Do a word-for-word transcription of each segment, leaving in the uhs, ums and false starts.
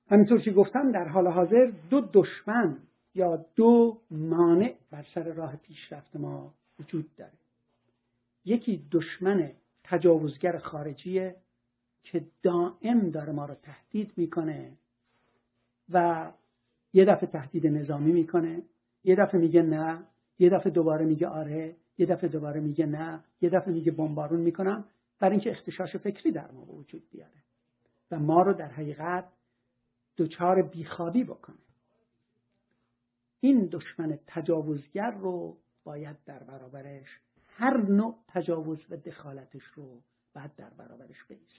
همینطور که گفتم در حال حاضر دو دشمن یا دو مانع بر سر راه پیشرفت ما وجود داره. یکی دشمن تجاوزگر خارجیه که دائم داره ما رو تهدید میکنه و یه دفعه تهدید نظامی میکنه، یه دفعه میگه نه، یه دفعه دوباره میگه آره، یه دفعه دوباره میگه نه، یه دفعه میگه بمبارون میکنم، برای اینکه اختشاش فکری در ما وجود بیاره و ما رو در حقیقت دچار بیخوابی بکنه. این دشمن تجاوزگر رو باید در برابرش، هر نوع تجاوز و دخالتش رو باید در برابرش بایستیم.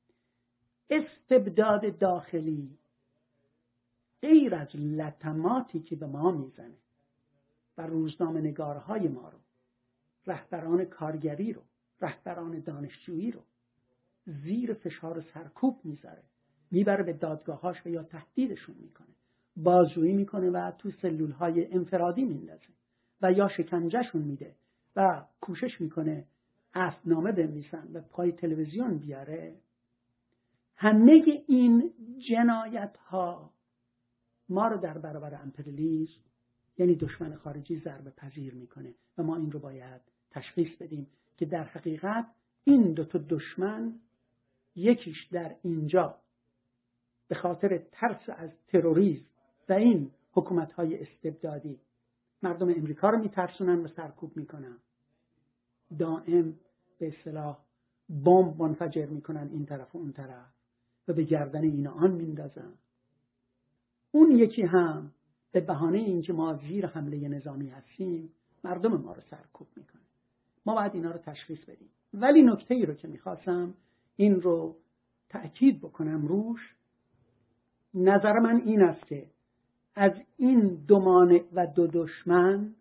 استبداد داخلی غیر از لطماتی که به ما میزنه و روزنامه نگارهای ما رو، رهبران کارگری رو، رهبران دانشجویی رو زیر فشار سرکوب میذاره، میبره به دادگاهاش و یا تهدیدشون میکنه، بازجویی میکنه و تو سلولهای انفرادی میندازه و یا شکنجهشون میده و کوشش میکنه عفونامه بنویسن و پای تلویزیون بیاره. همه این جنایت ها ما رو در برابر امپریالیسم یعنی دشمن خارجی ضربه پذیر میکنه و ما این رو باید تشخیص بدیم که در حقیقت این دو تا دشمن، یکیش در اینجا به خاطر ترس از تروریسم و این حکومت‌های استبدادی مردم امریکا رو میترسونن و سرکوب میکنن، دائم به اصطلاح بمب منفجر میکنن این طرف و اون طرف و به گردن این آن میندازن. اون یکی هم به بهانه اینکه ما زیر حمله نظامی هستیم مردم ما رو سرکوب میکنه. ما باید اینا رو تشخیص بدیم. ولی نکته ای رو که میخواستم این رو تأکید بکنم روش، نظر من این است که از این دو مانع و دو دشمن،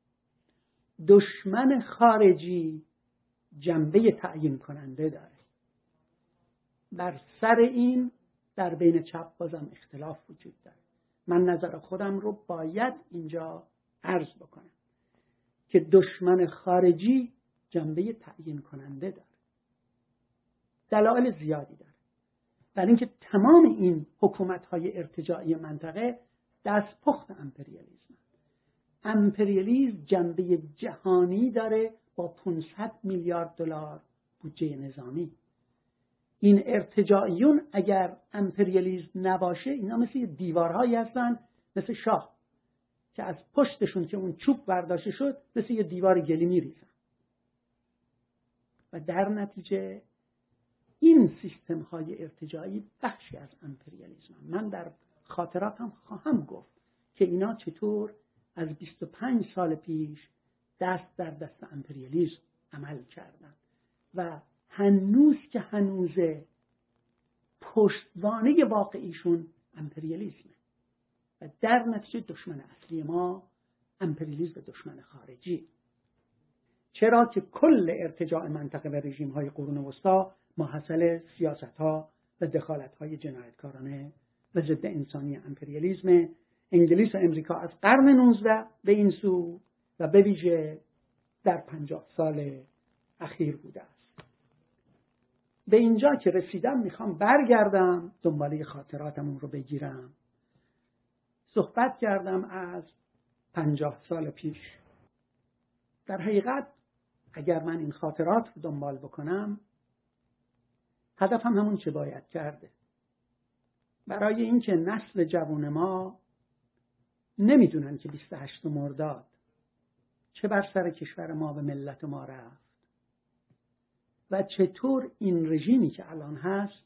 دشمن خارجی جنبه تعیین کننده داره. بر سر این در بین چپ بازم اختلاف وجود داره. من نظر خودم رو باید اینجا عرض بکنم که دشمن خارجی جنبه تعیین کننده داره. دلایل زیادی داره. برای اینکه تمام این حکومت‌های ارتجاعی منطقه دستپخت امپریالیسم. امپریالیسم جنبه جهانی داره با پانصد میلیارد دلار بودجه نظامی. این ارتجاعیون اگر امپریالیسم نباشه اینا مثل دیوارهایی هستن، مثل شاه که از پشتشون که اون چوب برداشته شد مثل یه دیوار گلی میریزن و در نتیجه این سیستم های ارتجاعی بخشی از امپریالیسم. من در خاطراتم خواهم گفت که اینا چطور از بیست و پنج سال پیش دست در دست امپریالیسم عمل کردن و هنوز که هنوزه پشتوانه واقعیشون امپریالیسمه و در نتیجه دشمن اصلی ما امپریالیسم و دشمن خارجی. چرا که کل ارتجاع منطقه و رژیم های قرون وسطا محصل سیاست ها و دخالت های جنایتکارانه و ضد انسانی امپریالیسم انگلیس و امریکا از قرن نوزدهم به این سو و به ویژه در پنجاه سال اخیر بوده است. به اینجا که رسیدم میخوام برگردم دنباله خاطراتم رو بگیرم. صحبت کردم از پنجاه سال پیش. در حقیقت اگر من این خاطرات رو دنبال بکنم هدفم همون چه باید کرده. برای اینکه نسل جوان ما نمیدونن که بیست و هشتم مرداد چه بر سر کشور ما و ملت ما رفت و چطور این رژیمی که الان هست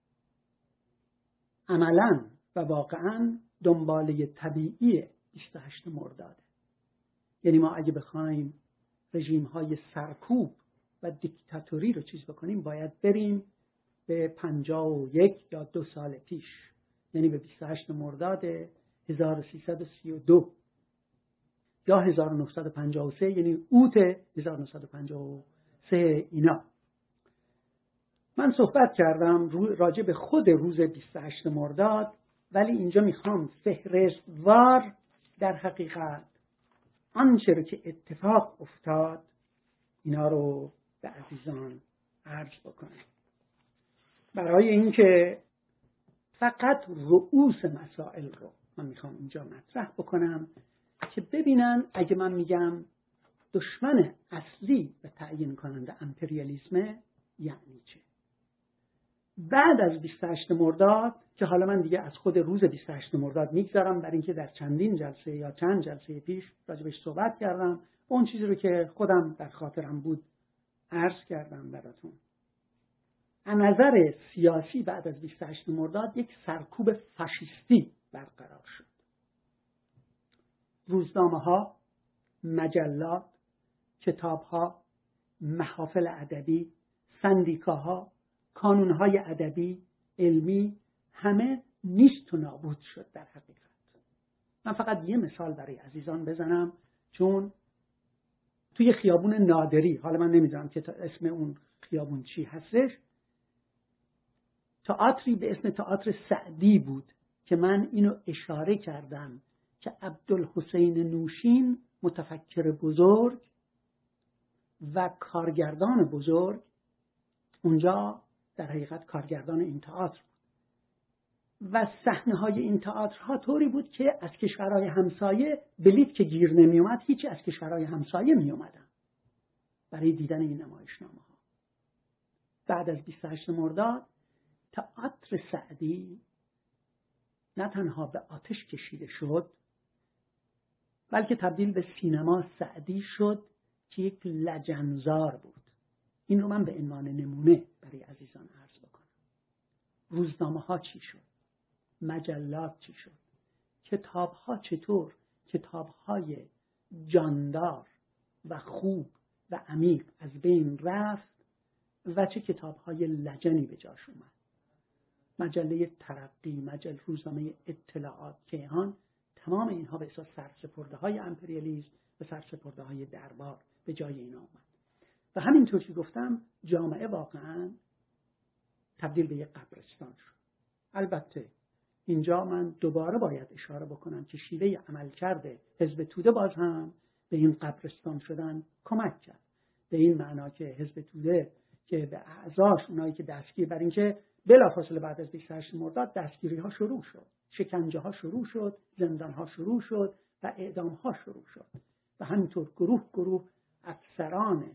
عملاً و واقعاً دنباله طبیعی بیست و هشتم مرداده. یعنی ما اگه بخوایم رژیم های سرکوب و دیکتاتوری رو چیز بکنیم باید بریم به پنجاه و یک یا دو سال پیش، یعنی به بیست و هشتم مرداد هزار و سیصد و سی و دو یا هزار و نهصد و پنجاه و سه، یعنی اوت هزار و نهصد و پنجاه و سه. اینا من صحبت کردم راجع به خود روز بیست و هشتم مرداد، ولی اینجا میخوام فهرستوار در حقیقت آنچه رو که اتفاق افتاد اینا رو به عزیزان عرض بکنم. برای اینکه فقط رؤوس مسائل رو من میخوام اینجا مطرح بکنم که ببینن اگه من میگم دشمن اصلی و تعیین کننده امپریالیسم یعنی چه. بعد از بیست و هشتم مرداد که حالا من دیگه از خود روز بیست و هشتم مرداد میگذارم، برای اینکه در چندین جلسه یا چند جلسه پیش راجبش صحبت کردم، اون چیزی رو که خودم در خاطرم بود عرض کردم براتون. از نظر سیاسی بعد از بیست و هشتم مرداد یک سرکوب فاشیستی برقرار شد. روزنامه‌ها، مجلات، کتاب‌ها، محافل ادبی، سندیکاها، کانون‌های ادبی، علمی، همه نیست و نابود شد در حقیقت. من فقط یه مثال برای عزیزان بزنم، چون توی خیابون نادری، حالا من نمیدونم که اسم اون خیابون چی هستش، تئاتری به اسم تئاتر سعدی بود که من اینو اشاره کردم که عبدالحسین نوشین متفکر بزرگ و کارگردان بزرگ اونجا در حقیقت کارگردان این تئاتر بود و صحنه‌های این تئاترها طوری بود که از کشورهای همسایه بلیت که گیر نمی اومد هیچی از کشورهای همسایه می اومدن برای دیدن این نمایشنامه‌ها. بعد از بیست و هشتم مرداد تئاتر سعدی نه تنها به آتش کشیده شد، بلکه تبدیل به سینما سعدی شد که یک لجنزار بود. این رو من به عنوان نمونه برای عزیزان عرض بکنم. روزنامه ها چی شد؟ مجلات چی شد؟ کتاب ها چطور؟ کتاب های جاندار و خوب و عمیق از بین رفت و چه کتاب های لجنی به جاش اومد. مجله ترقی، مجله روزنامه اطلاعات، کیهان، تمام اینها به اساس سرسپرده های امپریالیسم و سرسپرده های دربار به جای اینا اومد. و همینطور که گفتم جامعه واقعا تبدیل به یک قبرستان شد. البته اینجا من دوباره باید اشاره بکنم که شیوه عملکرد حزب توده باز هم به این قبرستان شدن کمک کرد. به این معنا که حزب توده که به اعضاش، اونایی که دستگیر، بر اینکه بلافاصله بعد از بیست و هشتم مرداد دستگیری ها شروع شد، شکنجه ها شروع شد، زندان ها شروع شد و اعدام ها شروع شد و همینطور گروه گروه افسران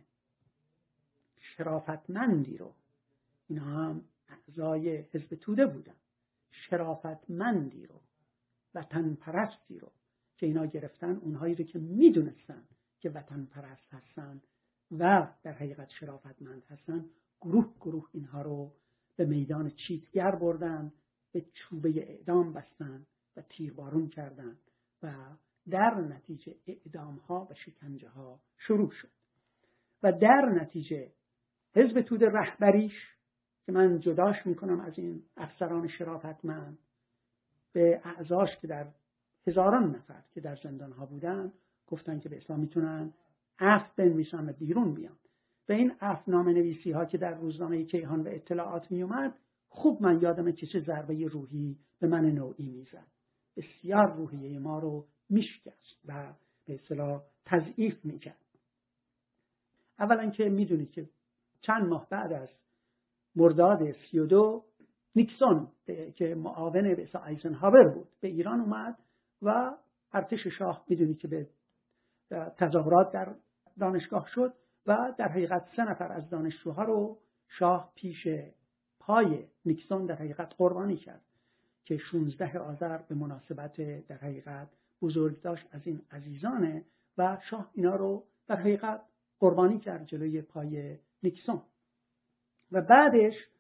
شرافتمندی رو، اینا هم اعضای حزب توده بودن، شرافتمندی رو، وطن پرستی رو که اینا گرفتن، اونهایی رو که میدونستن که وطن پرست هستن و در حقیقت شرافتمند هستن، گروه گروه اینها رو به میدان چیتگر بردن، به چوبه اعدام بستن و تیربارون کردن و در نتیجه اعدام ها و شکنجه ها شروع شد. و در نتیجه حزب توده رهبریش که من جداش میکنم از این افسران شرافتمند، به اعضاش که در هزاران نفر که در زندان ها بودن گفتن که به اسلام میتونن عفو بنویسن و بیرون بیان. و این عفو نامه نویسی ها که در روزنامه کیهان و اطلاعات می اومد، خوب من یادمه که چه ضربه روحی به من نوعی میزد. بسیار روحیه ما رو میشکست و به اصطلاح تضعیف میکرد. اولا که میدونید که چند ماه بعد از مرداد سی و دو نیکسون که معاون به آیزنهاور بود به ایران اومد و ارتش شاه میدونید که به تظاهرات در دانشگاه شد و در حقیقت سه نفر از دانشجوها رو شاه پیش پای نیکسون در حقیقت قربانی کرد که شانزده آذر به مناسبت در حقیقت بزرگ داشت از این عزیزانه و شاه اینا رو در حقیقت قربانی کرد جلوی پای نیکسون. و بعدش